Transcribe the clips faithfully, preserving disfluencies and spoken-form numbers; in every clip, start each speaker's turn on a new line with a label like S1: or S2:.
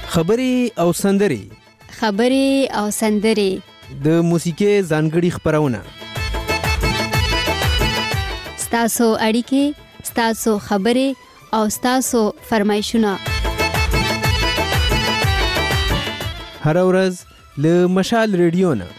S1: خبرې او سندرې
S2: خبرې او سندرې
S1: د موسیقۍ ځانګړي خپرونه
S2: ستاسو اړیکې ستاسو خبرې او ستاسو فرمایشونه
S1: هر ورځ له مشال ریډیو نه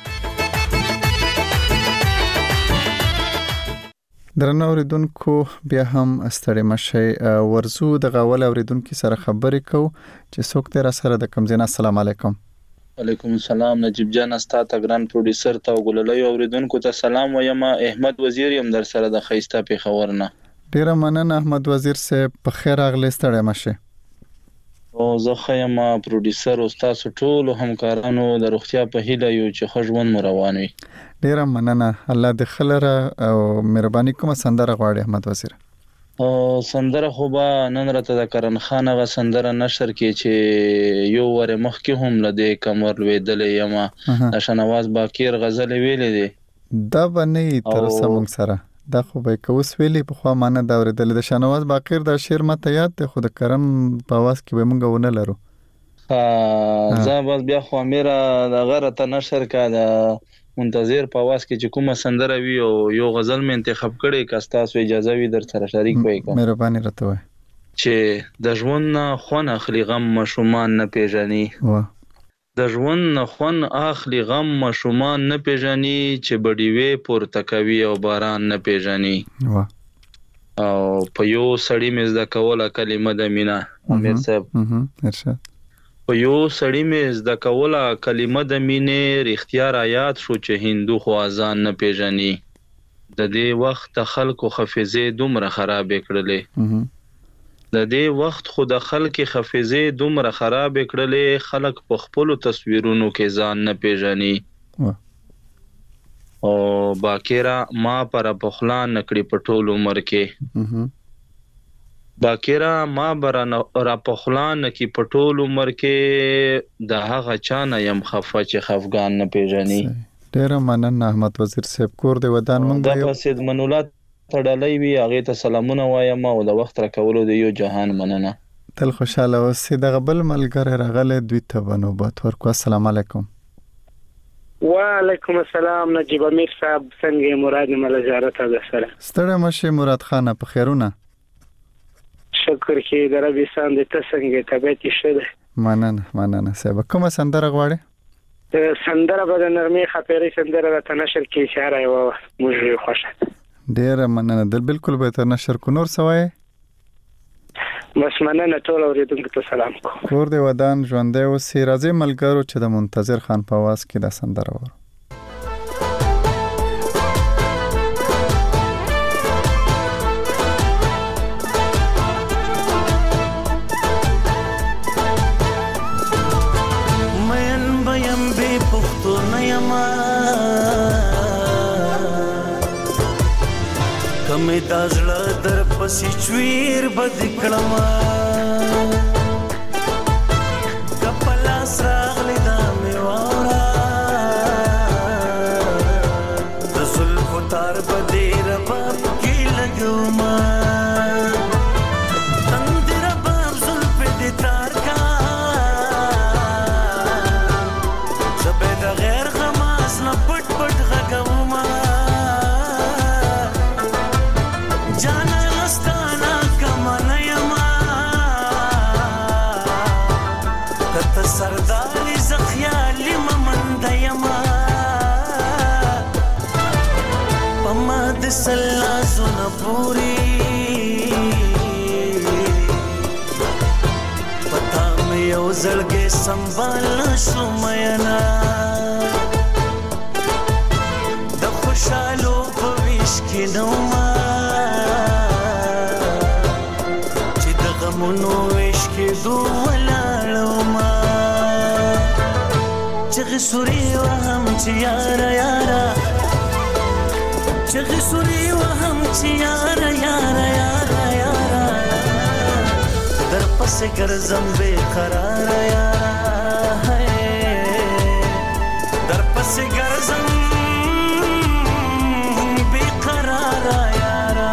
S3: درنو اوریدونکو بیا هم ستړي مشي ورزو د غول اوریدونکو سره خبرې کو چې څوک تر سره د کمزینا السلام علیکم
S4: علیکم السلام نجیب جان استا ګران پروډوسر تا وګللې اوریدونکو ته سلام وایم احمد وزیر يم در سره د خيستا په خبرنه
S3: ډیر مننه احمد وزیر صاحب په خیر اغلی ستړي مشي
S4: او زه خیم پروډوسر او تاسو ټول همکارانو د روغتیا په هیله یو چې خوشبون مو روان وي
S3: ډیر مننه الله د خلره او مهرباني کوم سندره غواړي احمد وزیر
S4: او سندره خو به نن راته د کرن خان غ سندره نشر کې چې یو ور مخکې هم لدې کمر وېدلې یما د شنواز باکیر غزل ویلې دي
S3: دا باندې تر سمون سره دا خو به کوس ویلې په خو معنی دا ورېدل د شنواز باکیر د شعر مته یاد ته خود کرم په واس کې به مونږ ونه لرو
S4: ها زه بس بیا خو میرا د غره ته نشر کا د منتظر په واس کې چې کومه سندره وی او یو غزل مې انتخاب کړي کاستا سو اجازه وی در سره شریک وای کا
S3: مهرباني راته وای
S4: چې د ژوند خون اخلي غم مشومان نه پیژني
S3: واه
S4: د ژوند خون اخلي غم مشومان نه پیژني چې بډی وی پورته کوي او باران نه پیژني
S3: واه
S4: او په یو سړی مې زده کوله کلمه د مینا امیر صاحب
S3: ارشاد
S4: په یو سړی مې زده کوله کلمه د مینې رښتیا را یاد شو چې هندو خو اذان نه پیژني د دې وخت خلکو حافظه دومره خراب کړلې د دې وخت خو د خلکو حافظه دومره خراب کړلې خلک په خپل تصویرونو کې ځان نه پیژني او باکیرا ما پر پخلان نکړي په ټول عمر کې باکیرا ما برا را پخلان کی پټول عمر کې د هغه چانه يم خفه چې خفغان نه پیژني
S3: ډیر مننه احمد وزیر صاحب کور دی ودان مونږ
S4: د سید منولات تړلې وی هغه ته سلامونه وایم او د وخت را کولو د یو جهان مننه
S3: تل خوشاله اوسې د غبل ملګری راغله دوی ته بنوبات ورکو السلام علیکم
S5: وعلیکم السلام نجیب امیر صاحب څنګه مراد ملجارت ده سره
S3: ستړي مشه مراد خان په خیرونه
S5: شکر کې د ربي سان د تسنګ طبيعت شته
S3: مننه مننه صاحب کومه سندره غواړي
S5: سندره به د نرمي خپيري سندره د تنشر کې اشاره و موږ خوښه
S3: ډیر مننه دل بالکل به تر نشر کو نور سوای
S5: بس مننه ټول اوریدونکو ته سلام کو
S3: کور دی ودان ژوندې او سی راځي ملګرو چې د منتظر خان په واس کې د سندره ور
S6: کمه دازړه در پسې چویر بد کړما کپلا سراغلی دا میوارا د زلف تار بده رباب کې لګوما تند رباب زلف دې تار کا زبې د غیر غماس نه پټ پټ غګوما سرداري زخيالي ممند يما پما د سلا زون پوری پتا مې یو زړګي سنبال شو مینا د خوشالو په ویش کې نو ما چې د غمونو ویش کې دوه چغ سوري وهم چې یارا یارا چغ سوري وهم چې یارا یارا یارا یارا در پس ګرځم بے قرار یارا در پس ګرځم بے قرار یارا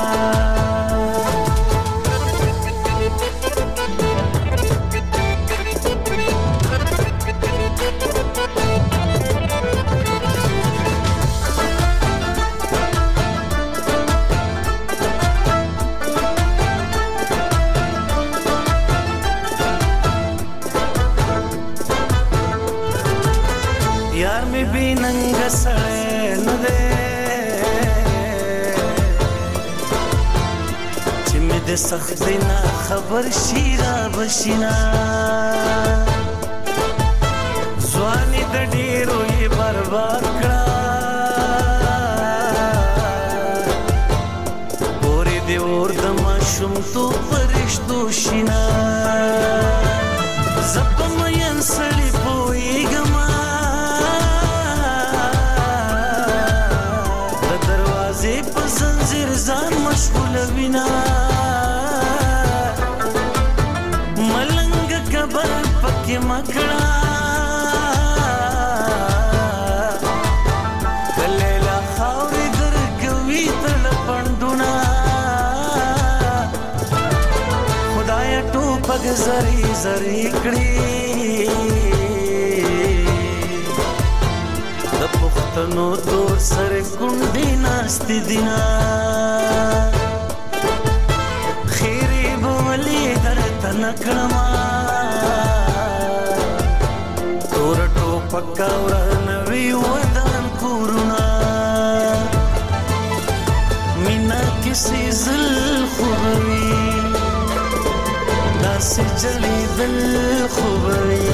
S6: سخت نه خبر شیرا بشینا ځواني د ډیرو یې برباد کړه پورې دې اور د ماشوم تو فرشتو شینا زپم ین سړی پوهېږم د دروازې په زنځیر ځان مشغوله وینا ملنګ کبر پکې مکړه کلیلا خاورې درکوي تړه پنډونه خدایه ټوپک زری زری کړي د پښتنو تور سره کونډې ناستې دینا خیرې به ولې درته نه کړمه تور ټوپک ورانوي ودان کورونه مینه کسې زل خوبوي داسې جړېدل خوبوي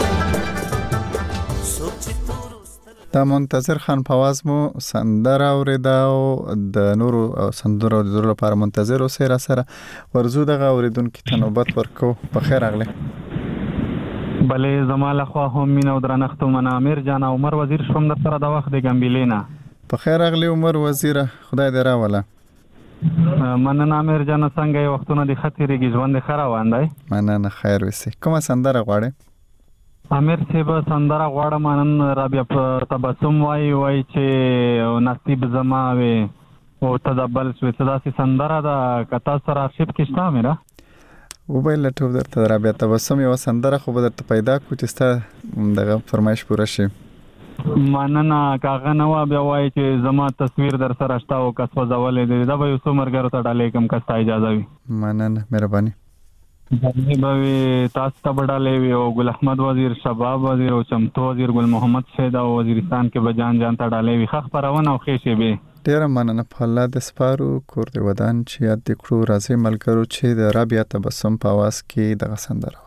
S3: دا منتظر خان فواز مو سندره اوریده او د نورو سندرو اوریدلو لپاره منتظر اوسئ را سره ورزو دغه اوریدونکو ته نوبت ورکو په خیر راغلی
S7: بلې زما لخوا هم مینه او درنښت ومنه امیر جان عمر وزیر شوم در سره د وخت د ګمبیلې نه
S3: په خیر راغلی عمر وزیره خدای دې راوله
S7: مننه امیر جان څنګه یې وختونه دې ښه تېرېږي ژوند دې ښه روان دی
S3: مننه خیر وسې کومه سندره غواړې
S7: امیر صاحب سندره غواړم نن رابیا په تبسم وایي وایي چې نصیب زما وې او ته د بل شوې څه داسې سندره ده که تاسو سره ارشیف کې شته امیره
S3: وبایل لټو درته رابیا تبسم یوه سندره خو به درته پیدا کړو چې ستا دغه فرمایش پوره شي
S7: مننه که هغه نه وه بیا وایي چې زما تصویر در سره شته او که سوځولی دی دا به یو څو ملګرو ته ډالۍ کړم که ستا اجازه وي
S3: مننه مهرباني
S7: ډالۍ به وي تاسو ته به ډالۍ وي او ګل احمد وزیر شباب وزیر او چمتو وزیر ګل محمد شهید او وزیرستان کې به جان جان ته ډالۍ وي ښه خپرونه او ښې شیبې
S3: ډیره مننه په الله د سپارو کور د ودان چې یاد دې کړو راځي ملګرو چې د رابیا تبسم په اواز کې دغه سندره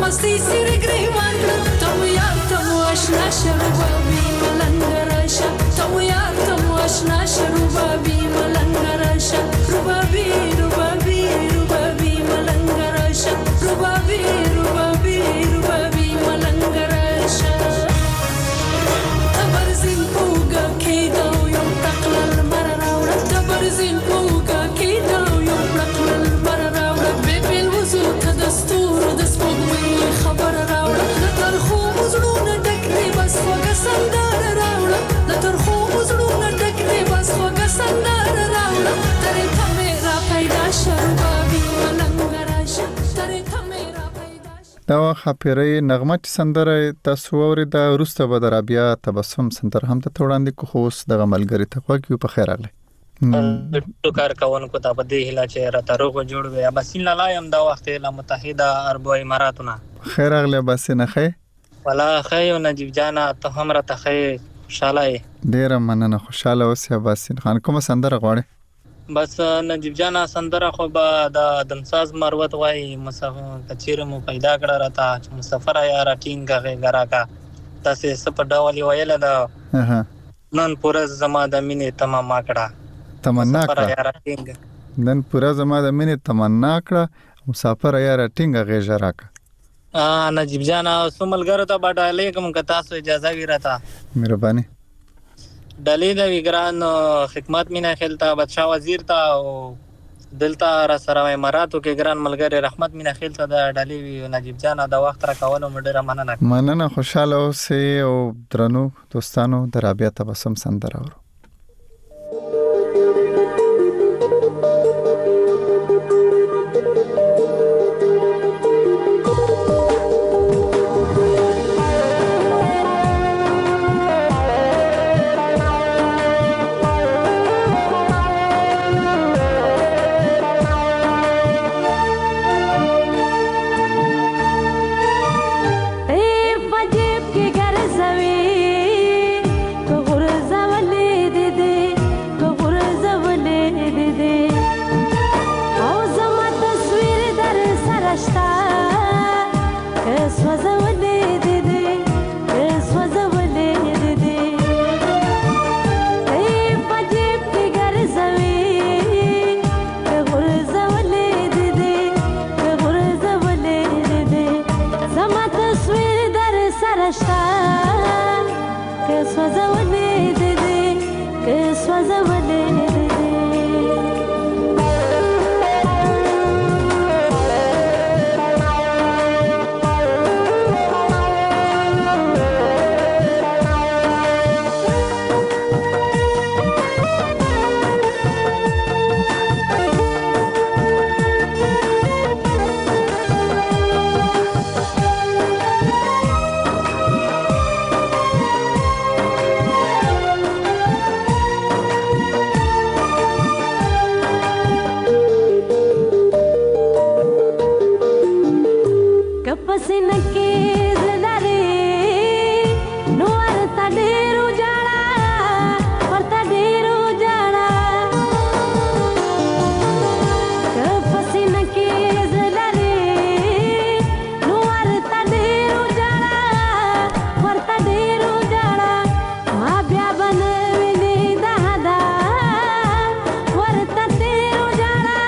S8: مستی سیر گریوان تمو یار تمو آشنا شروبابی ملنگ راشا تمو یار تمو آشنا شروبابی ملنگ راشا روبابی روبابی روبابی ملنگ راشا روبابی روبابی روبابی ملنگ راشا تبرزین پوگا کیدا یوم تقلل مرراولا تبرزین پوگا کیدا یوم تقلل مرراولا بیبیل وزو تدستور دسپوگوی خبر راولا لترخو مزلون دکری بس خوگا سندار راولا لترخو مزلون دکری بس خوگا سندار راولا تری تمیرا پیدا شروبابی ملنگ راشا تری تمیرا پیدا شروبابی.
S3: دا خاپیرې نغمه چې سندره تاسو اورېده وروسته به د رابعه تبسم سندره هم ته وړاندې کو خو اوس دغه ملګري ته غوږ یو په خیر راغلی
S9: ټول کار کوونکو ته په دې هیله چې راته روغ جوړ وي اباسین لایم دا وخت له متحده عرب اماراتونه
S3: خیر راغلی اباسین خې
S9: ولا خې نجیب جانا ته هم راته خې خوشاله
S3: ډیره مننه خوشاله اوسې اباسین خان کومه سندره غواړې
S9: بس نجیب جانا سندره خو به د دمساز مروت وای مسافر کچیر مو پیدا کړه راته مسافر یار ټینګه غرا کا تاسو سپ ډول ویل دا نن پورا زما د مینې تمام کړه
S3: تمنا کړه نن پورا زما د مینې تمنا کړه مسافر یار ټینګه غېژه راکا
S9: ا نجیب جانا سملګر ته باډه علیکم که تاسو اجازه ویراته
S3: مهرباني
S9: ډلې د ویګران خدمت مینا خلتا بادشاہ وزیر تا او دلتا را سره اماراتو کې ګران ملګری رحمت مینا خلتا د ډلې نجیب جانا د وخت را کولو مډره مننه
S3: مننه خوشاله اوسې او درنو دوستانو د رابعه تبسم سندره اورو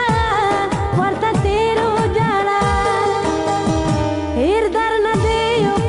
S10: Dar na de yo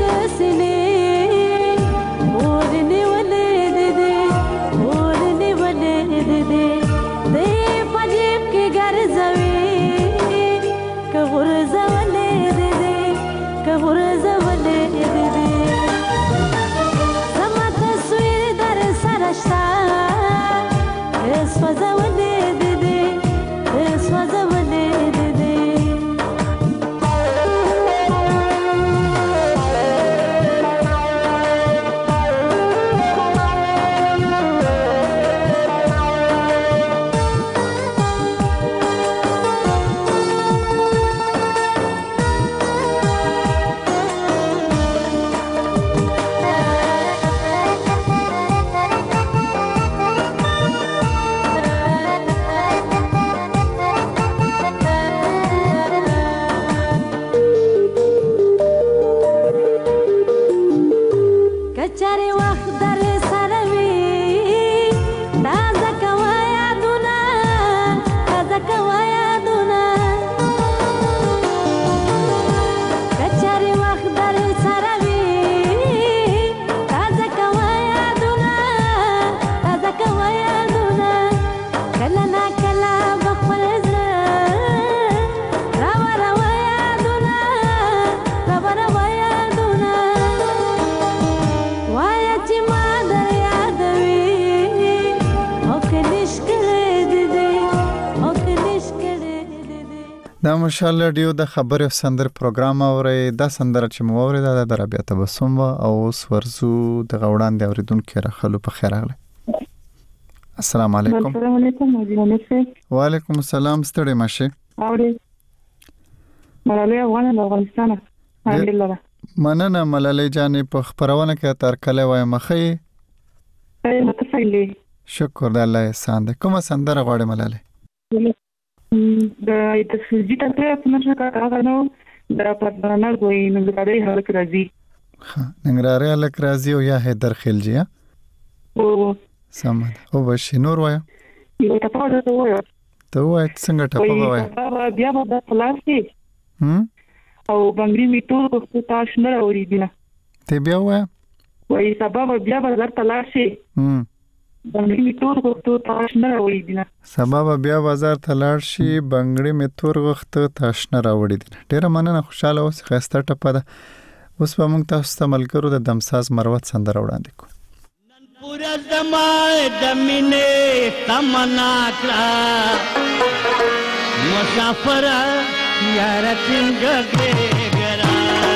S3: ماشاءالله ډیو د خبرې او سندر پروګرام اوري دا سندره چې مو اوري دا د رابعه تبسم وا او اوس ورزو د غوړان د اوریدونکو راخلو په خیر راغله. السلام علیکم.
S10: السلام علیکم مجلس.
S3: وعلیکم السلام ستړي ماشه.
S10: اوري ملالۍ افغان د افغانستان الحمدلله.
S3: مننه ملالۍ جانې په خبرونه کې تر کله وای مخې.
S10: اې متفایلې.
S3: شکر د الله احسان ده. کومه سندره غواړې ملالۍ؟
S10: د د سجیتا ته په نشه کا هغه نو د پدانه کوی ننګرهاري هلک راځي.
S3: ها ننګرهاري هلک راځي او یا هیدر خلجی ها.
S10: او
S3: سمه او بشي نور وای.
S10: یو ته په تاسو وای.
S3: ته وای څنګه ټاپه وای.
S10: بیا به د پلاسي.
S3: هم
S10: او بنګري می ټول کو تاسو نه اوریدنه.
S3: ته بیا وای.
S10: وای سبب بیا به د پلاسي.
S3: هم
S10: بنګړي می تور غوښتو تاسو نه راوړي دي.
S3: سبب بیا بازار ته لاړ شي بنګړي می تور غوښتو تاسو نه راوړي دي. ډیره مننه خوشاله اوس خسته ټپه ده. اوس په موږ تاسو ته ملګرو د دمساز مروت سندره وړاندې کو.
S11: نن پورا زمای د مینې تمنا کړه مسافر یار څنګه ګرا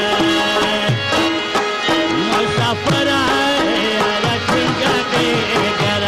S11: مسافر یار څنګه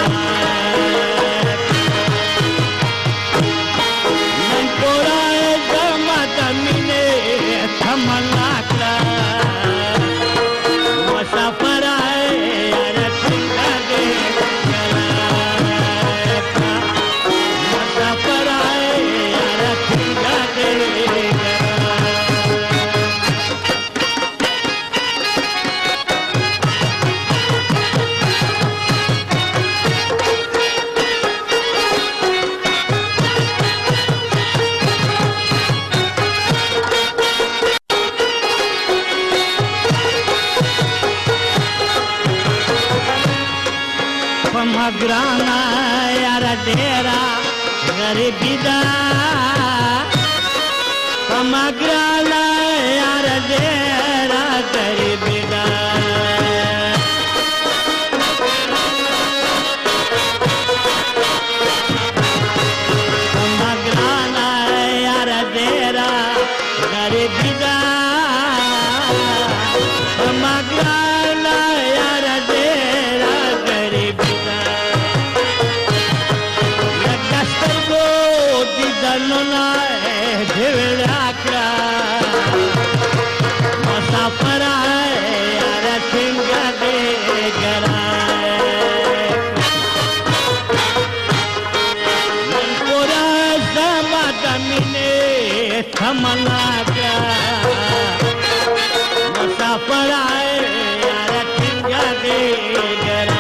S11: گرانا یار ډیرا غریبی دا کما گرانا یار ډیرا غریبی دا کما گرانا یار ډیرا غریبی دا کما گرانا یار ډیرا غریبی دا دنونا دیولا کړه مسافر یار څنګه دې ګرا نن پورا زما د مینې تمنا کړه مسافر یار څنګه دې ګرا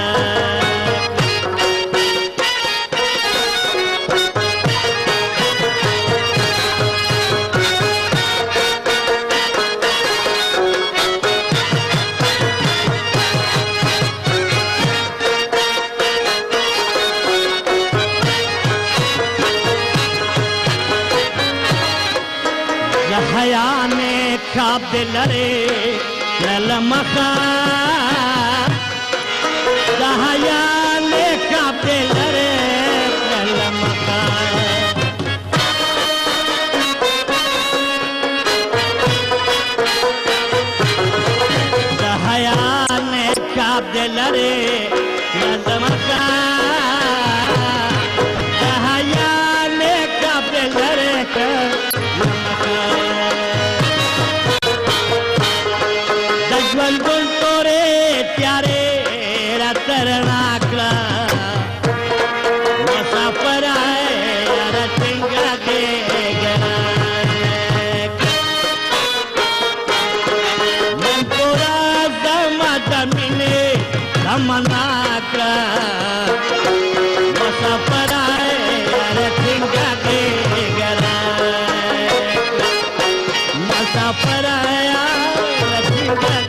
S11: دلره للمخا دهیا لیکا دلره للمخا دهیا لیکا دلره للمخا دهیا لیکا دلره للمخا ژوند ګل تورې تیارې را ترنا کړه مسافر یار څنګه دې ګرا نن پورا زما د مینې تمنا کړه مسافر یار څنګه دې ګرا مسافر یار څنګه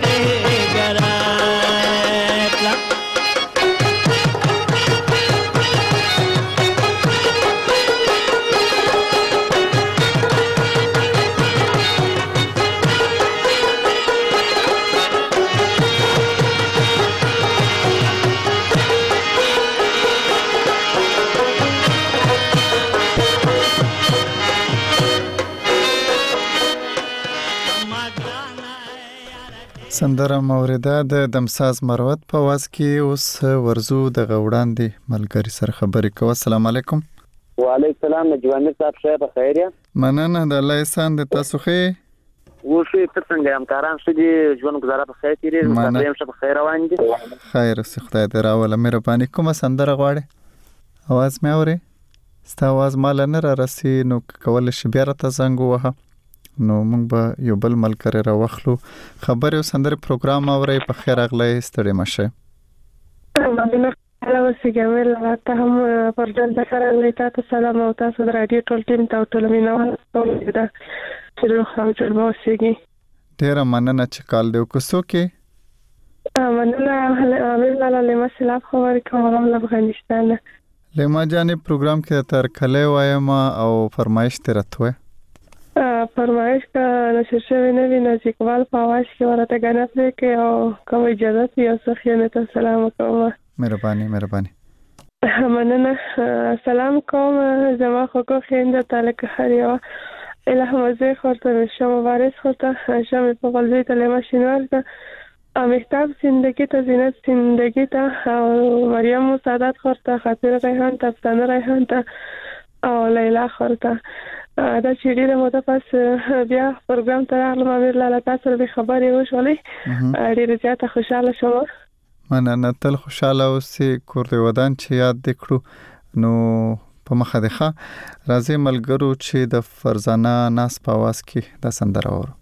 S3: سندره موریده د دمساز مروت په واز کې اوس ورزو د غوړاندې ملګری سره خبرې کوي. السلام علیکم.
S12: وعلیکم السلام. نجوانی صاحب شه په خیر یا؟
S3: مننه د الله احسان د تاسو خې.
S12: وشي ته څنګه همکاران شدي ژوند گزاره په خیر تیری مستقیم شه په خیر روان دي.
S3: خیر سي خدای دې راوله مهرباني کومه سندره غواړي؟ आवाज مې اوري؟ ستا आवाज مال نه را رسي نو کول شي بیا راته زنګ ووهه نو موږ به یو بل ملګری را واخلو. خبرې او سندرې پروګرام اورئ. په خیر راغلی ستړي مه شئ.
S13: مننه. هلا وسګمل راته هم پرځل د سره لیته سلام او تاسو د رادیو ټول ټیم ته ټول مینوال ټول دا چې خو جوړ وسیږي.
S3: ډیره مننه چې کال دی کوسو کې.
S13: مننه. هلا لاله له مسله خبرې کوم له افغانستان.
S3: لما جانې پروګرام کې تر کله وایم او فرمایش ترته
S13: فرمایش کا نشر شوی نه وی نزدیکوال په आवाज کې ورته غنه پرې کې او کوم اجازه یې سخیانه ته سلام کوم.
S3: مهرباني مهرباني.
S13: مننه. سلام کوم زما خو کو خینده تعلق هریو الهه مزه خورته شما وارث خورته شما په قلبي ته ماشین ورته امیتاب زندگی ته زینت زندگی ته او مریم سعادت خورته خاطر ریحان ته افسانه ریحان ته او لیلا خورته دا چې ډیره مو ته پس بیا پروګرام ته راغلم امیر لاله تاسو به خبرې وشولې ډیره زیاته خوشاله شوم.
S3: مننه. تل خوشاله اوسئ. کور دې ودان چې یاد دې کړو نو په مخه دې ښه راځي ملګرو چې د فرزانه ناس په आवाज کې دا سندره اورو.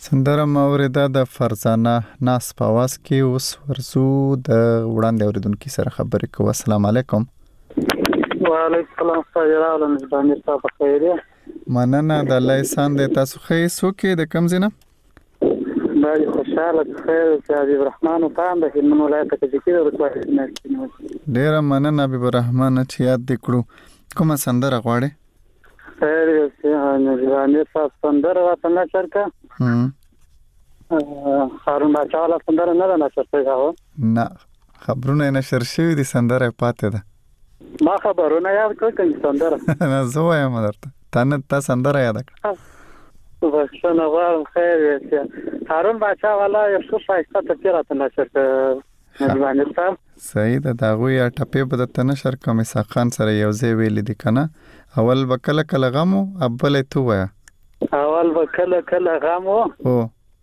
S3: سندره مورده د فرزانه ناس په आवाज کې اوس ورزو د وړاندې اوریدونکو سره خبرې کوو. السلام علیکم.
S14: وعلیکم السلام سایرا ولن باندې تاسو خیر یې.
S3: مننه د الله احسان دې. تاسو خې سوکې د کم زینه؟
S14: باندې خوشاله خیر چې حبیب الرحمن او تام د هلمند ولایت کې ذکر ورکوي.
S3: ډیر مننه حبیب الرحمن چې یاد دکړو. کومه سندره غواړي؟
S14: خیر یې نه ځانې تاسو سندره راته نه چرکا. هم هارون بچا ولا سندره نه نه چرته غو.
S3: نه خبرونه نشر شوی دي سندره پاتې ده.
S14: ما خبرونه یاد کړم سندره.
S3: نه زویا مدرته. تنه تا سندره یاد کړ.
S14: بخښنه غواړم. خیر یې هارون بچا ولا یو څه فایده ته راته نه چرته. مهرباني تام.
S3: صحیح ده. دا غوي ټپې په د تنشر کوم ساخان سره یو ځای ویل دي کنه. اول وکله کله غمو ابل تو ویا.
S14: اول وکله کله غمو.
S3: او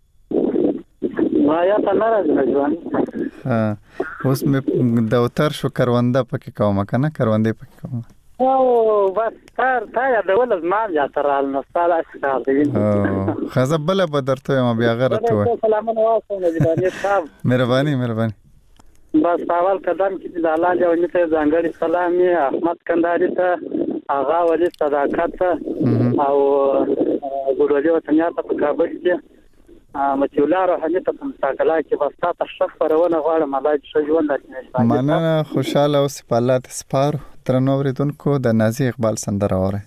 S14: ما یا ته ناراض نه ځوان.
S3: ها اوس مې د اوتر شو کرونده پکې کوم کنه کرونده پکې کوم.
S14: او بس تر تا یا د ولز ما یا ترال نو ستاله ښکار دی.
S3: او خزبله بدرته ما بیا غره تو.
S14: سلامونه واسه مهرباني صاحب.
S3: مهرباني مهرباني.
S14: بس اول قدم کې د الله جوړ ته ځانګړي سلامي احمد کندهاري ته اغا ولي صداقت او ګورولي وطنيات په کابل کې مچولا روحاني ته په مساکلا کې بس تاسو شخص پرونه غواړم الله دې ژوند درکړي.
S3: مننه خوشاله او سپالات سپار ترنو ورېدونکو د نازي اقبال سندره وره.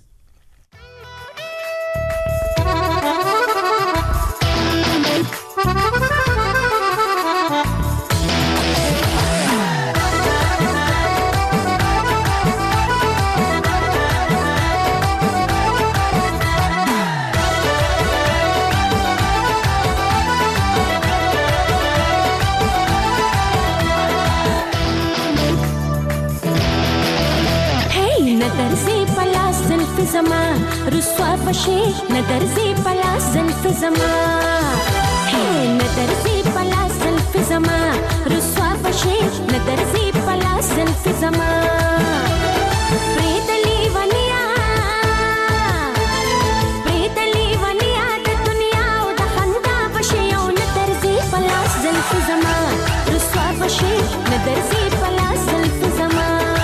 S15: زما رسوا بشي ندرزي پلا زلف زما هي ندرزي پلا زلف زما رسوا بشي ندرزي پلا زلف زما پریدلی ونیا پریدلی ونیا د دنیا او د خندا بشي او ندرزي پلا زلف زما رسوا بشي ندرزي پلا زلف زما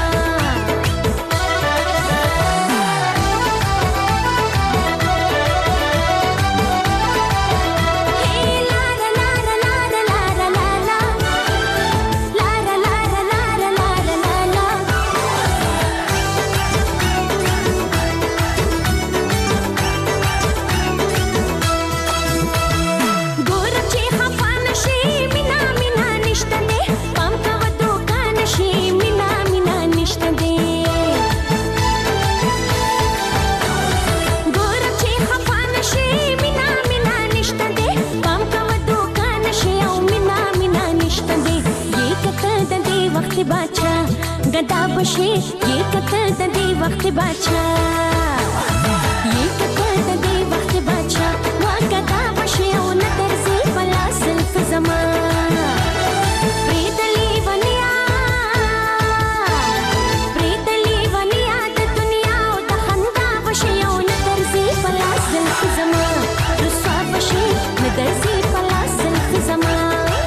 S15: गदा बशे ये कतर दे वक्त बाचा ये कतर दे वक्त बाचा वा गदा बशे ओ नदर से पला सिल्फ जमा प्रीतली वनिया प्रीतली वनिया द दुनिया ओ द खंदा बशे ओ नदर से पला सिल्फ जमा रुसवा बशे नदर से पला सिल्फ जमा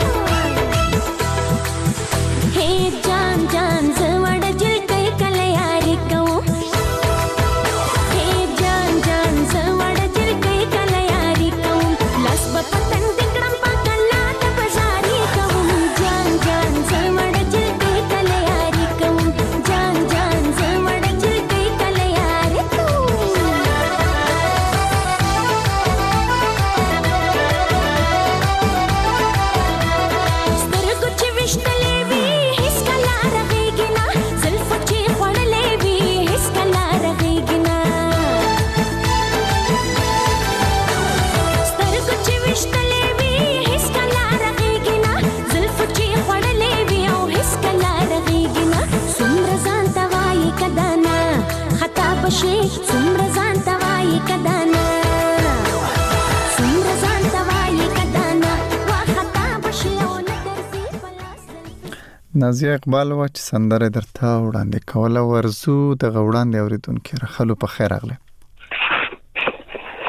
S15: हे जान जान
S3: نازي اقبال و چې سندره درته وړاندې کوله ورزو د غوړاندې اوریدونکو رخلو په خیر اغله.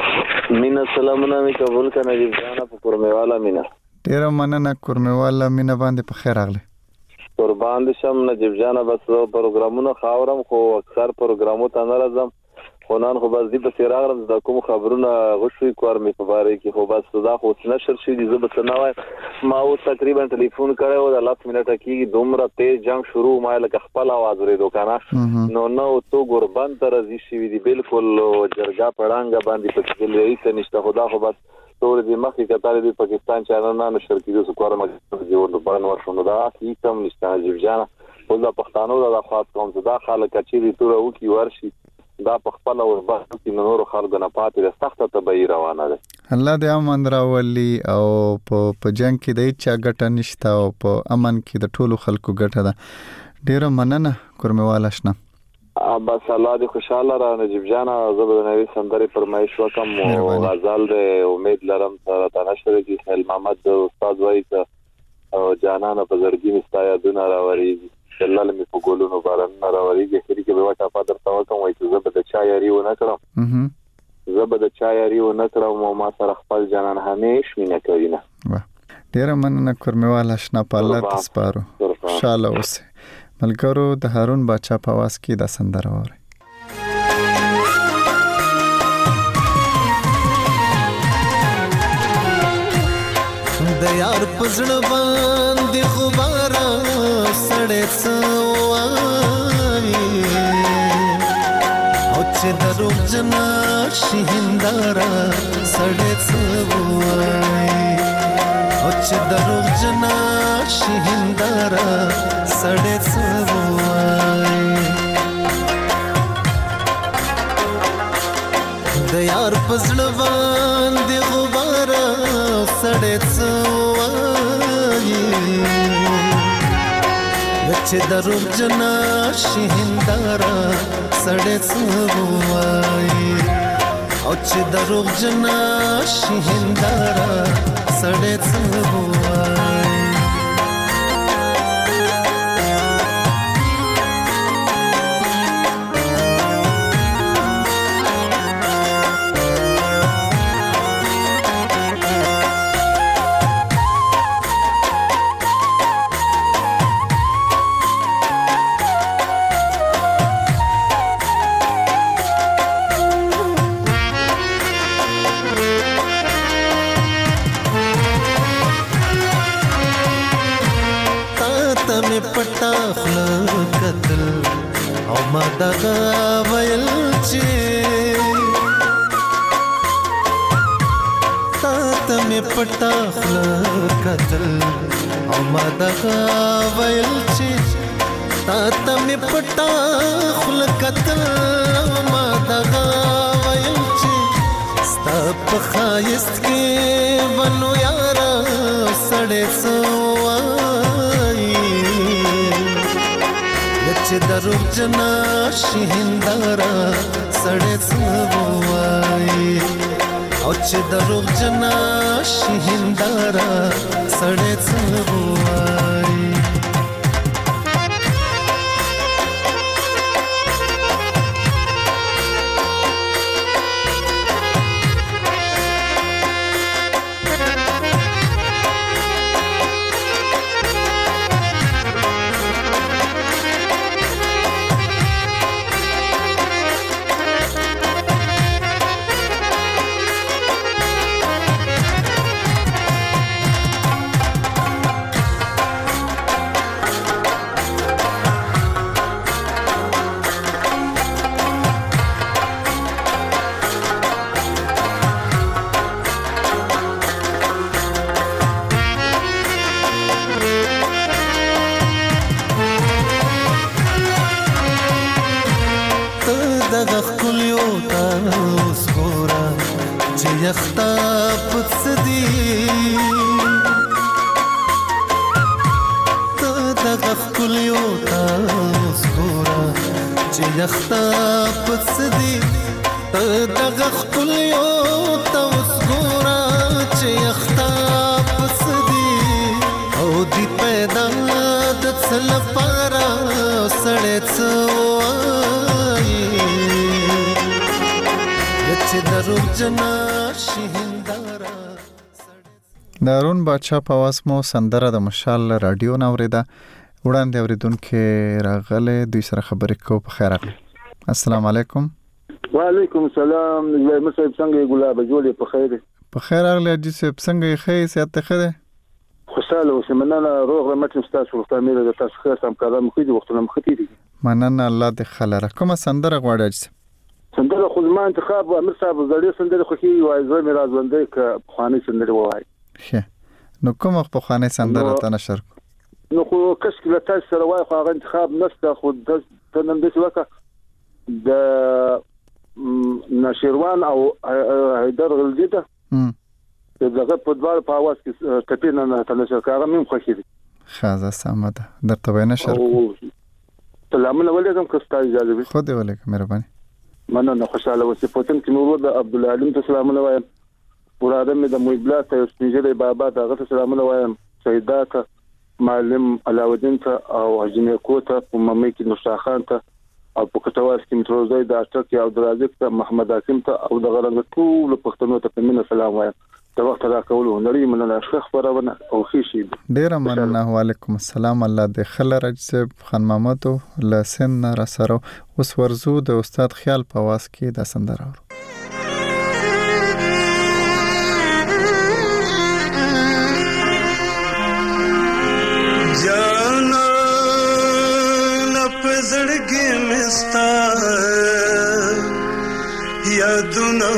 S16: مینا سلامونه می قبول کنه نجیب جانا په کورمواله مینا.
S3: ډیره مننه کورمواله مینا باندې په خیر راغلی.
S16: قربان دي شم نجیب جانا. بس پروګرامونه خاورم خو اکثر پروګرامو ته نه راځم. خو نن خو بس دې په سیراغرم د کوم خبرونه غوښوي کور می په باره کې خو بس دا خو نشر شي دي زه به نه وایم. ما او تقریبا ټلیفون کړو د لاس منټه کې دومره تیز جنگ شروع ما لکه خپل आवाज ورېدو کنه نو نو تو قربان تر زی شي دي بالکل جرګه پړانګه باندې په کې لري نشته خدا خو بس ټول دې مخکې کتل دي پاکستان چانل نه نشر کېدو سو کور مګ جوړ باندې ورشنو دا هیڅ هم نشته نجیب جانا. خو دا پښتانو دا خاص کوم دا خلک چې دي تور او کی ورشي دا په خپل او بس چې نور خلک نه پاتې د سخته تبعی روانه ده. الله
S3: دې امن راولي او په په جنگ کې د هیڅ ګټه نشته او په امن کې د ټولو خلکو ګټه ده. ډیره مننه کورمواله شنه.
S16: بس الله دې خوشاله را نجیب جانا. زبر نوی سندري فرمایش وکم او غزل دې امید لرم سره تنشر کې خیل محمد استاد وایي او جانانه په زړګي مستایا دونه راوري الله می په ګولونو باران نه راوړيږي چې کې به واټه پادر تا وکم وای چې زبر د چا یاري و نه کړم زبر د چا یاري و نه کړم او ما سره خپل جانان همیش مینه کوي نه.
S3: ډیره مننه کورمواله شنه په الله تسپارو. انشاءالله اوسه ملګرو د هارون باچا په واس کې د سندره وره.
S17: د یار پزړ باندې غبار سړې سوای او چې درو جنا شهندارا سړې سوای او چې درو جنا شهندارا سړې سوای د یار پزړ باندې غبار سړې سوای چې درو جنا شهندارا سړې سوای او چې درو جنا شهندارا سړې سوای پټا خل قتل او ما دغه ویل چې تا ته می پټا خل قتل او ما دغه ویل چې تا ته می پټا خل قتل او ما دغه ویل چې ستا په خایست کې ونو یارا سړې سوای چې درو جنا شهندارا سړې سوای او چې درو جنا شهندارا سړې سوای دغه خلیو تاوس ګورا چې یختا پڅ دی دغه خلیو تاوس ګورا چې یختا پڅ دی دغه خلیو تاوس ګورا چې یختا پڅ دی او دی پیدا د څل پارا سړې څو چې د درو جنا شهندارا
S3: دارون بادشاہ په واس مو سندره د مشال رادیو نوریدا وړاندې اوریدونکو راغله دوی سره خبرې کو په خیر راغله. السلام علیکم.
S18: وعلیکم السلام. زه مصعب څنګه ګلاب جوړې په خیر
S3: په خیر راغله. جی صاحب څنګه خې سیاته خره
S18: خوشاله اوسه. مننه روغ رمټم تاسو وخت امیر د تاسو خیر سم کارم خو دي وختونه مختی دي.
S3: مننه الله دې خلره. کومه سندره غواړئ؟
S18: سندره خو زما انتخاب امیر صاحب زړې سندره خو هي وای زه مې راځوندې ک خواني سندره وای.
S3: شه نو کومه په خواني سندره ته نشر
S18: نو خو کس کله تاسو سره وای خو هغه انتخاب نشته. خو د نن د څه وکړه د نشروان او حیدر غلجیته دغه په دوار په اواز کې ټپینه نه تنشر کاغه مم خوشی دي.
S3: خازه سمده درته وینه شر
S18: سلامونه ولیکم کستا اجازه وي.
S3: خو دې ولیکم مهرباني.
S18: مننه خوشاله اوسې. پوتن کې نور د عبد العلیم ته سلامونه وایم. وراده مې د محب ته سپیجل بابا ته غته سلامونه وایم. سیدات معلم علاودین ته او اجنه کوته په ممې کې نوشا خان ته او په کټواس کې متروزای د اټک او درازک ته محمد حاتم ته او د غرنګ ټول پښتنو ته په مینه سلام وایم. د وخت را کولو نړۍ مننه شیخ خبرونه او خېشي
S3: ډیر مننه. وعلیکم السلام. الله دې خلره چې خان محمد له سن را سره اوس ورزو د استاد خیال په واس کې د سندره ورو.
S6: جانا لپزړګي مستا یادونه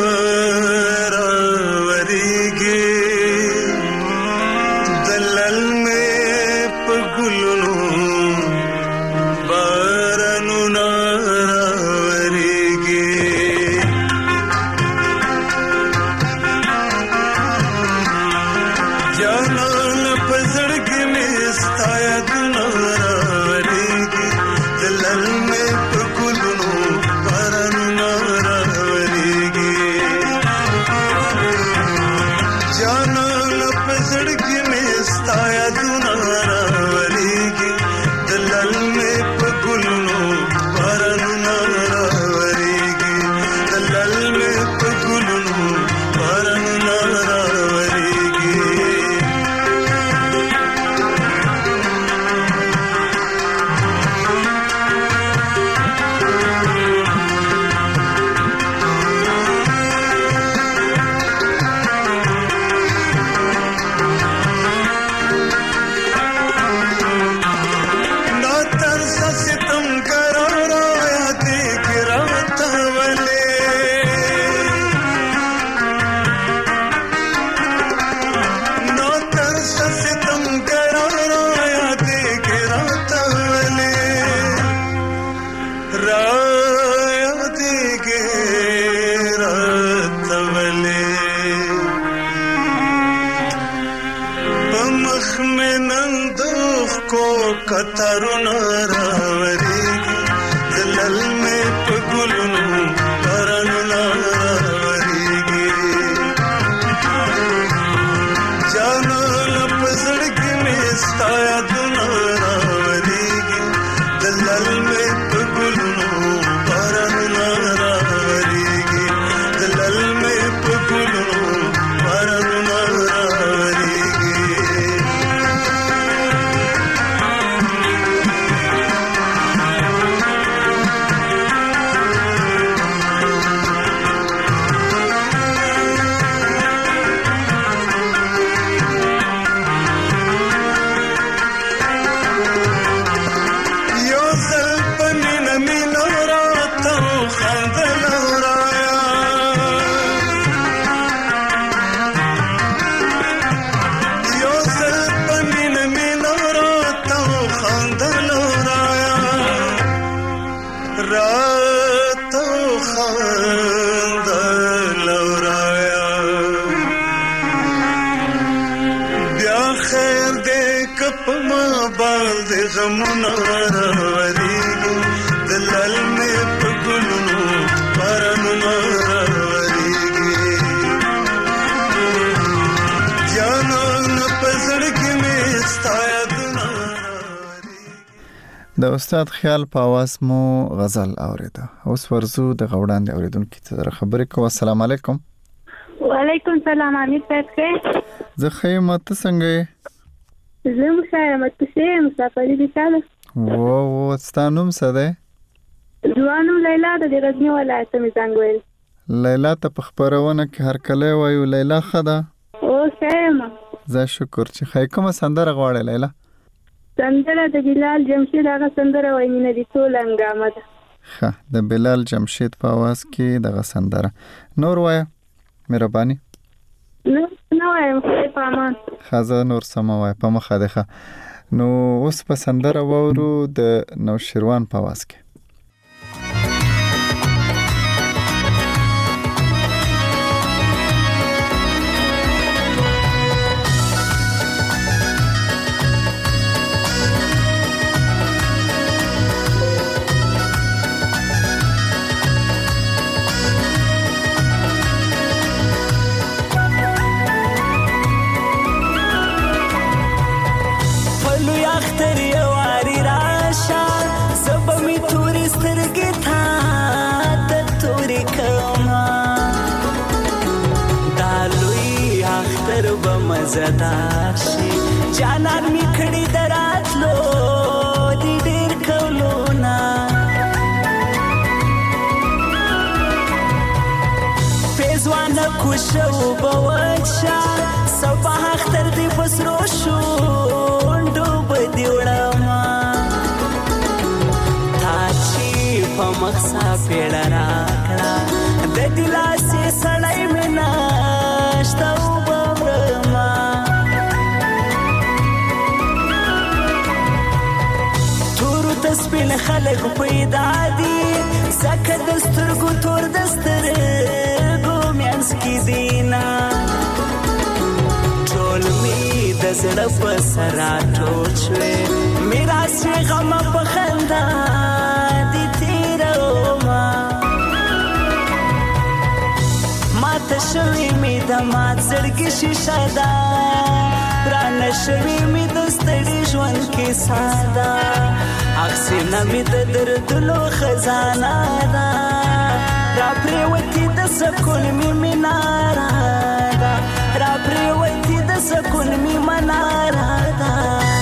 S3: د استاد خیال په आवाज مو غزل اوریده. اوس ورزو د غوړان د اوریدونکو سره خبرې کوم. السلام علیکم.
S13: وعلیکم السلام. امیر صاحب څنګه؟
S3: زه خیمه ته څنګه؟
S13: زه مسافر ته مسافر دي ساده.
S3: و و ستانوم څه ده؟
S13: ځوانم لیلا د غزنی ولایت میزان ویل.
S3: لیلا ته په خبرونه کې هر کله وایو لیلا خدا.
S13: او سلام.
S3: زه شکر چې خای کوم سندره غواړې لیلا؟
S13: سندره د بلال جمشید هغه سندره وایي نه دي ټول انګامه ده.
S3: ښه د بلال جمشید په आवाज کې دغه سندره. نور وایه مهرباني.
S13: نو نو وایم په امان.
S3: خزه نور سم وای په مخه ده. نو اوس په سندره وورو د نوشیروان په आवाज کې.
S6: مزدار شي جانان می کړي دراتلو دي ډېر کولونا پېزوان کوشو بوچا صباح اختر دی پسرو شو ډوب دی وړما تاچی په مخسا پیړه راکړه د دلاسې سړی منا شتاو سپین خلق پیدا دي زکه دسترګو تور دسترګو میانس کی دینا ټول می د زړه په سرا ټوچوي میرا سی غم په خندا دي تیرو ما ما ته شوي می د ما زړګي شیشه دا پران شوي می د ستړي ژوند کې ساده اکسینا می د دردلو خزانه دا را پریوتی د سکون می منارا دا را پریوتی د سکون می منارا دا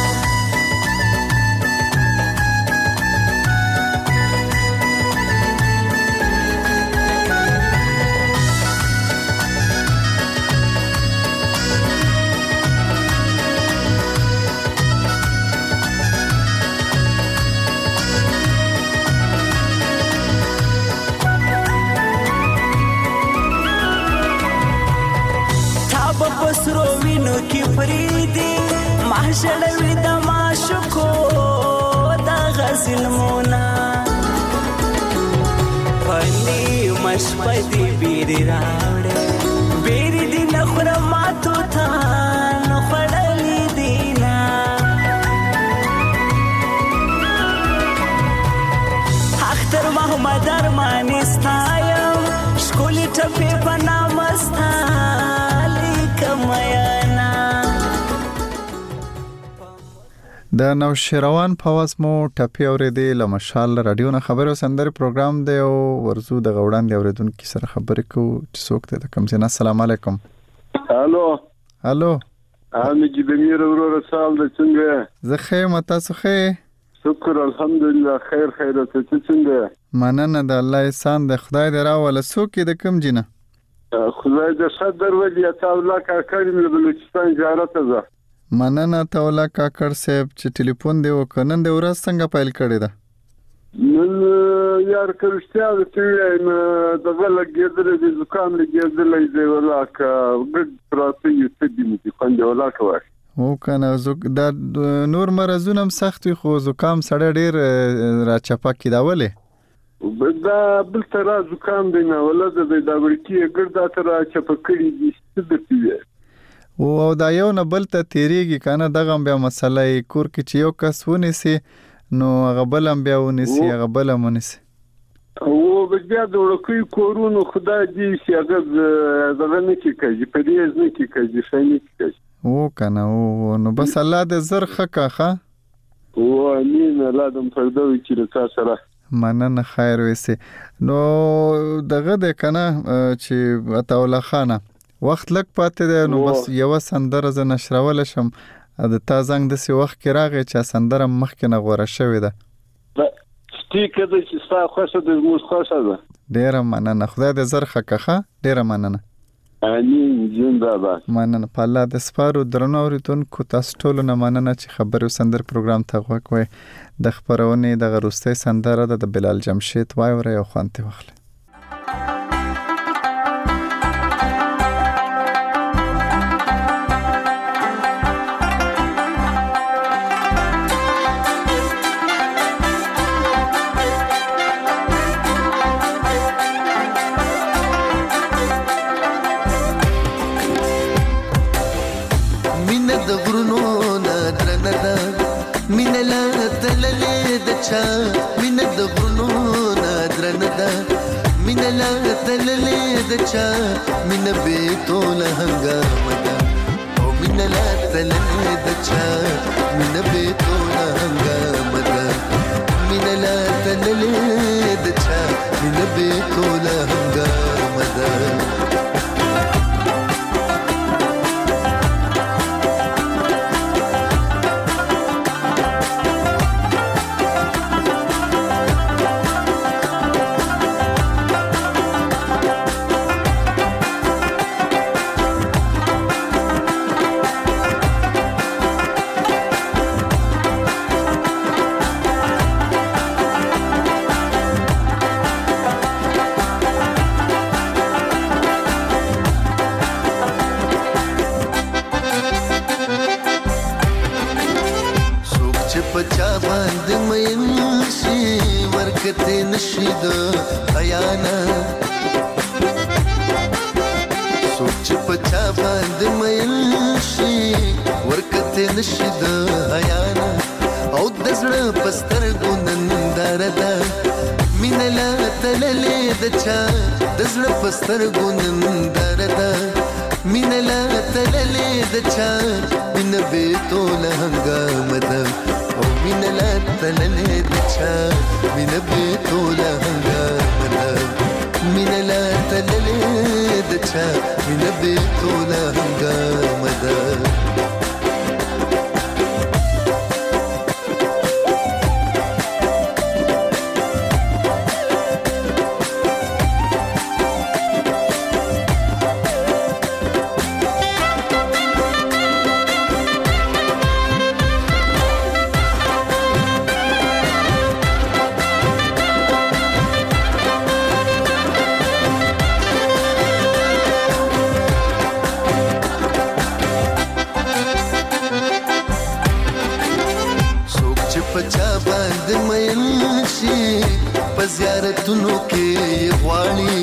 S6: پسرو وینو کی فریدی محشلوی دا معشوکو دا غزل مونا پنی مشپدی بیری راوڑے بیری دی نخور ماتو تا نخوڑلی دینا اختر محمد ارمانستایم شکولی ٹپی پنامستا د نوشیروان په आवाज مو ټپی اورېدې له مشال رادیو نه خبرو سندري پروګرام دی او ورزو د غوړان دی اوریدونکو سره خبرې کو چې څوک ته کوم ځای. السلام علیکم.
S18: الو
S3: الو
S18: امي چې د میر ورور سال د څنګه
S3: زه خیر تاسو خیر
S18: شکر الحمدلله خیر خیر ته څنګه
S3: مننه د الله احسان د خدای دی راول څوک د کوم جنه
S18: خدای د صدر ولي تعالی کا کریم له بلوچستان زیارت ده
S3: مننه تولا کاکړ صاحب چې ټلیفون دی وکنن د ورځ څنګه پایل کړی دا
S18: نن یار کړشتیا د چې د غلګېدل د زکام لګېدل دی ولاکه ګډ پراته یو څه دی چې څنګه ولاکه وای
S3: او کنه زوک دا نور مرزونه هم سخت خو زکام سړی ډیر را چپا کیداوله
S18: دا بل تر زکام دی نه ولدا د دا ورکی ګردا تر چپا کړی دي څه دی
S3: او دا یو نه بل ته تیریږي کنه دغه بیا مسله کور کې چې یو کس ونیسي نو هغه بل هم بیا ونیسي هغه بل هم ونیسي
S18: او بیا د ورکوي کورونو خدای دې چې هغه دغه نه کیږي په دې نه کیږي شي نه کیږي
S3: او کنه او نو بس الله دې زر خکه ښه
S18: و امين الله دم فردوي چې تاسو سره
S3: مننه خیر وسی. نو دغه د کنه چې عطاالله خان وخت لک پاتې ده نو بس یو سندره ز نشرول شم د تا زنګ د سی وخت کې راغی چې سندره مخکې نه غوړه شوې ده.
S18: ټیک ده چې تاسو خوښه د موږ خوښه ده.
S3: ډیره مننه خدای دې زر خکخه. ډیره مننه.
S18: امين زنده‌باد.
S3: مننه په الله د سپارو درنو اوریدونکو تاسو ټول نه مننه چې خبرو سندر پروګرام ته غوښوي. د خبرونې د غروستي سندره د بلال جمشید وایوره یو خوانته وخله.
S17: مینه د غرونو نادرنه ده مینه لا تللې د چا مینه به توله هنګامه ده او مینه لا تللې د چا مینه به توله هنګامه ده مینه لا تللې د چا مینه به توله هنګامه ده. پستر ګونم دردا مين لا تللې د چا مين به توله هنګام ده او مين لا تللې د چا مين به توله هنګام ده مين لا تللې د چا مين به توله هنګام ده. زیارتونو کې غواړي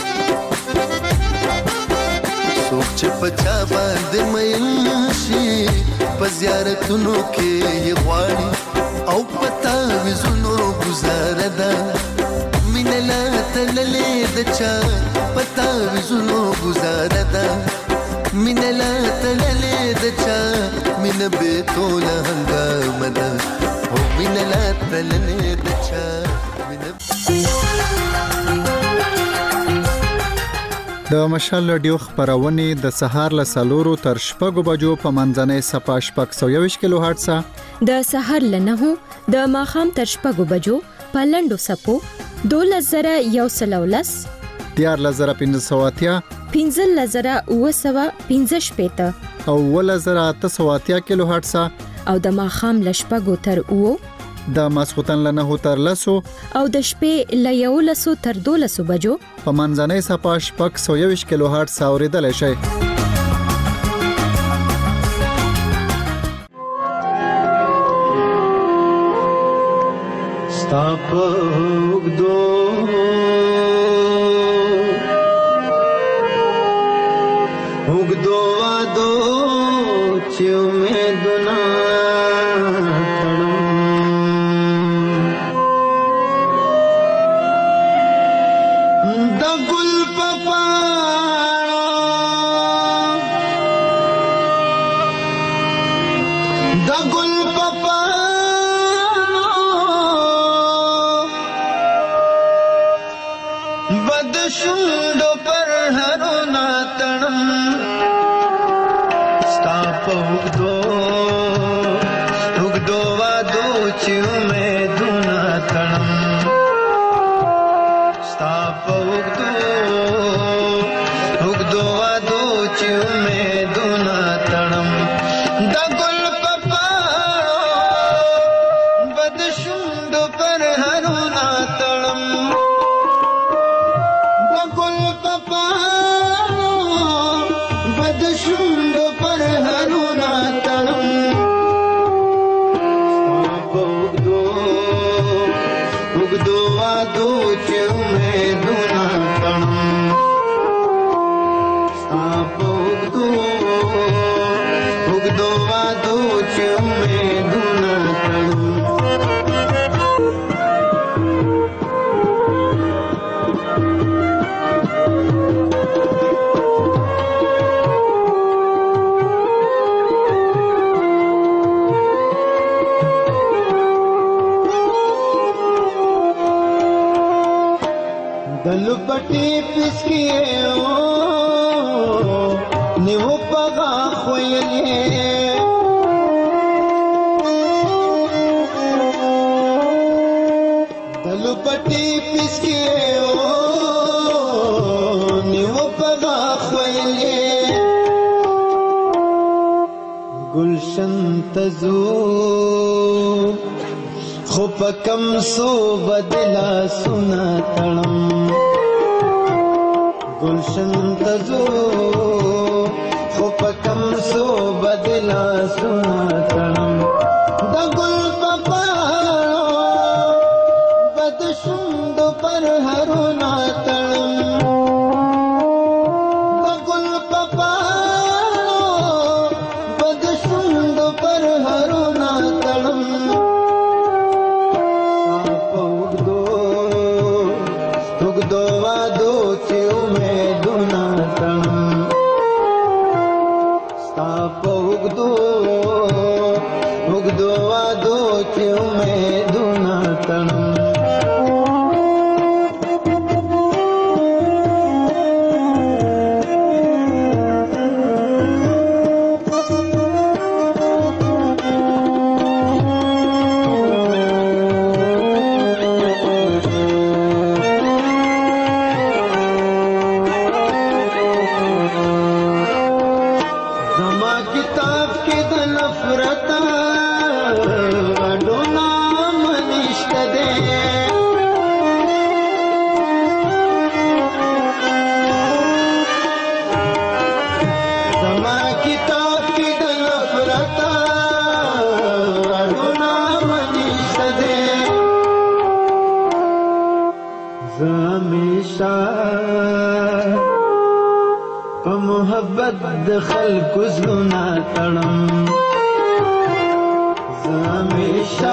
S17: څوک چې پچا باندې مېل شي په زیارتونو کې غواړي او پتا وزونو گزار ده مين لا تللې د چا پتا وزونو گزار ده مين لا تللې د چا مين به توله هنګام ده او مين لا تللې د چا
S3: د مشال رادیو خبرونه د سهار له سلورو تر شپږو بجو په منځنۍ صفه شپږ سو یوویشت کیلو هرتز
S19: د سهار له نهو د ماخام تر شپږو بجو په لندو سپو دولس زره یو سل ولس
S3: دیار لزره پنځه سو اتیا
S19: پنځه لزره اوه سوه پنځه شپېته
S3: او ول زره اته سو اتیا کیلو هرتز
S19: او د ماخام له شپږو تر اوه
S3: د ماسختن له نه تر لسو
S19: او د شپې له یو لسو تر دولسو بجو
S3: په منځنۍ صفه شپږ سو یوویشت کیلو هرتز اوریدل شي.
S17: ستاپ وګدو وګدو وادو چې امیدونه د ګل په بد شوندو پر هرونا تړم ستا په اوږدو اوږدو وادو چې امیدونه تړم ستا په اوږدو اوږدو وادو چې امیدونه تړم د ګل په پاڼو بد شوندو پر هرونا تړم د ګل په پاڼو بد شوندو پر هرونا تړم ستا په اوږدو اوږدو وادو چې امیدونه تړم ستا په اوږدو اوږدو وادو چې امیدونه تړم دلو پټي پسکیه او نیو پغا خویلې دلو پټي پسکیه او نیو پغا خویلې گلشن تزو خو پکم سو بدلا سنا تړم گلشن تزو خو پکم سو بدلا سنا تړم د ګل په پاڼو بد شوندو پر هرونا تړم د ګل په پاڼو بد شوندو پر هرونا تړم اوږدو وادو چې امیدونه تړم ستا په اوږدو اوږدو وادو چې امیدونه تړم په محبت د خلکو زړونه تړم زه همیشه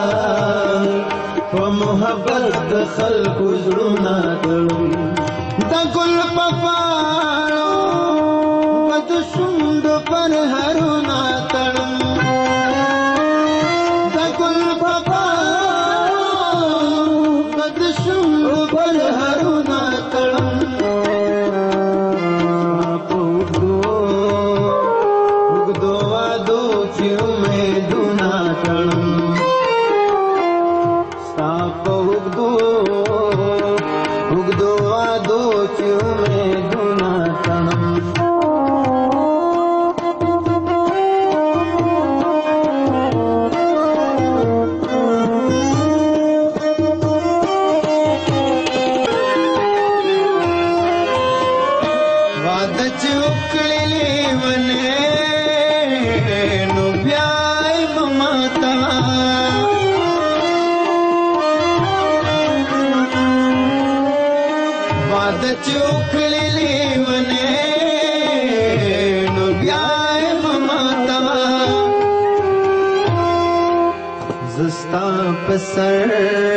S17: په محبت د خلکو زړونه تړم د ګل په پاڼو بد شوندو پر هرونا تړم د ګل په پاڼو بد شوندو پر هرونا تړم ستا په اوږدو اوږدو وادو چې امیدونه تړم واده چې وکړې لیونې نو بیا یې مماته واده چې وکړې لیونې نو بیا یې مماته زه ستا په سر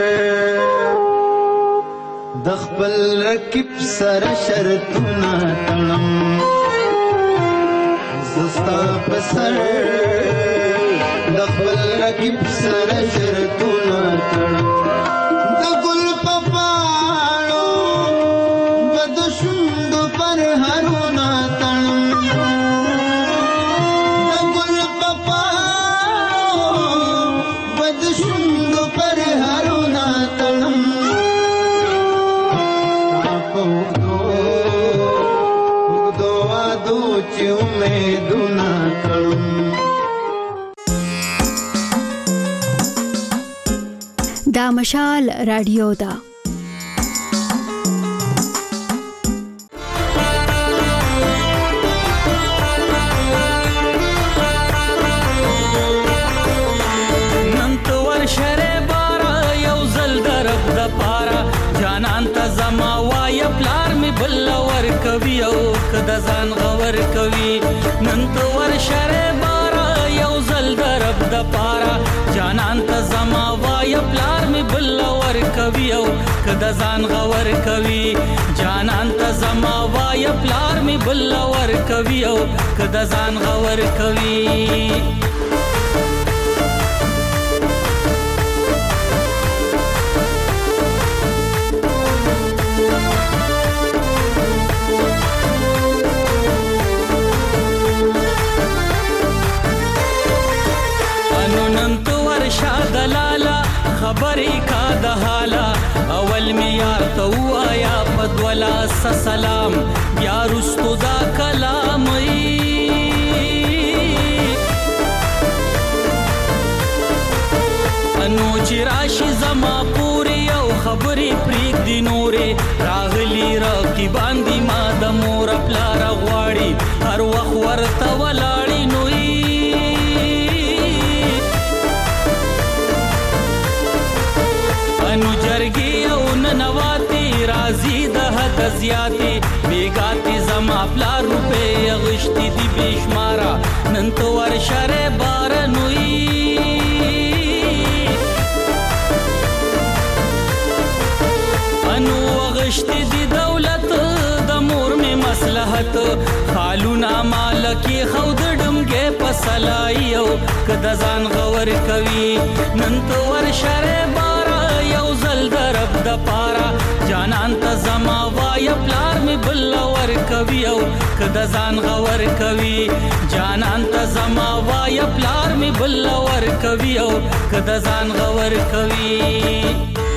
S17: د خپل رقیب سره شرطونه تړم زه ستا په سر د خپل رقیب سره شرطونه تړم د ګل په پاڼو
S2: مشال رادیو ده.
S6: کوي او کدا ځان غور کوي نن تو ور شره بارا یو زل درب د پارا جانان ته زما وای پلار می بل ور کوي او کدا ځان غور کوي جانان ته زما وای پلار می بل ور کوي او کدا ځان غور کوي خبرې کا د حالا اول می یار ته وایا پدولا سلام بیا رستو دا کلام انو چې راشي زما پوری او خبرې پریک دی نورې راغلی راکی باندې ما د مور پلار غواړي هر وخت ورته ولاړی نوې انو جرګي او ننواتي راضي د حد زیاتي بیګاتي زما پلار روپے غشتي دي بشمارا نن تو ور شره بار نوې انو غشتي دي دولت د مور می مصلحت خالونا مالکی خود ډمګه پسلایو کدا ځان غور کوي نن تو ور شره یو زل درب د پارا جانان ته زما وای پلار می بل ور کوي او کدا ځان غور کوي جانان ته زما وای پلار می بل ور کوي او کدا ځان غور کوي